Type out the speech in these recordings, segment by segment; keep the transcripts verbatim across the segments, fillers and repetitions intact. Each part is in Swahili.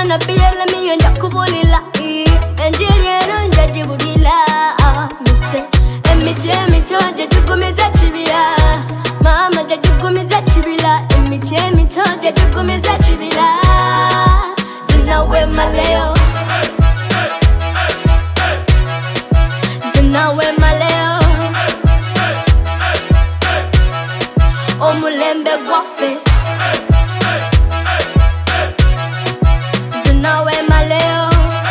Wangana biyele miyo njakubulila Enjilieno njajibulila Mise Emiti emitoje jugumiza chibila Mama jajugumiza chibila Emiti emitoje jugumiza chibila Zina wema leo Zina wema leo Omulembe gwafe Zina wema leo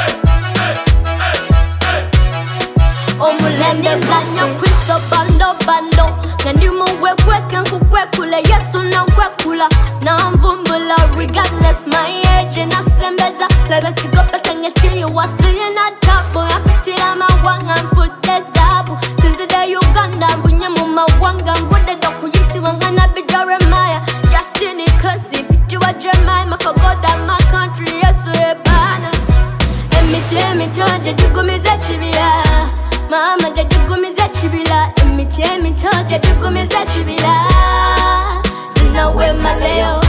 Omulembe gwafe Kristo bando bando Nandimu wekweke nkukwekule Yesu na kwekula Na mvumbula regardless my age Nasembeza lebe chikopa change chili Wasiye na tabu Yapitila mawanga mfute zabu Sinzide Uganda Mbunye mu mawanga Mbude doku yiti wangana bi Jeremiah Justini kasi Pitiwa Jeremiah Mafagoda my country Yesu ebana Emiti emitoje jugumiza chibila Mama jajugumiza chibila Emiti emitoje jugumiza chibila Zina wema leo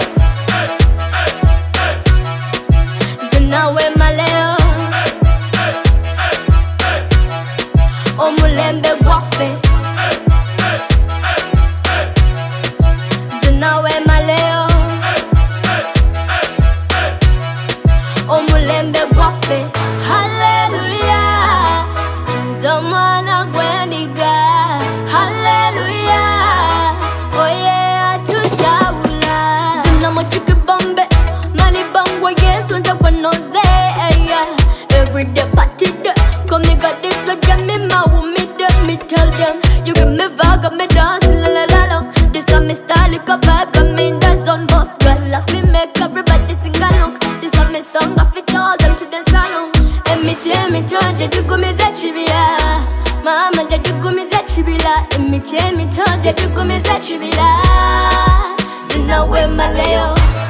Zina wema leo Omulembe gwafe Zina wema leo Omulembe gwafe Hallelujah Sinzo mwana gwendiga Hallelujah Oh yeah tusawula Zina mochiki bombe Mali bangwa Yesu nja kwa noze Everyday party day Come me got this like get me mau me them me tell them You give me vibe got me dance la la la la This time me style like a vibe got me in the zone boss girl Laugh me make everybody sing along This time me song I fit all them to dance along Emiti emitoje jugumiza chibila Mama jajugumiza chibila Emiti emitoje jugumiza chibila Zina wema leo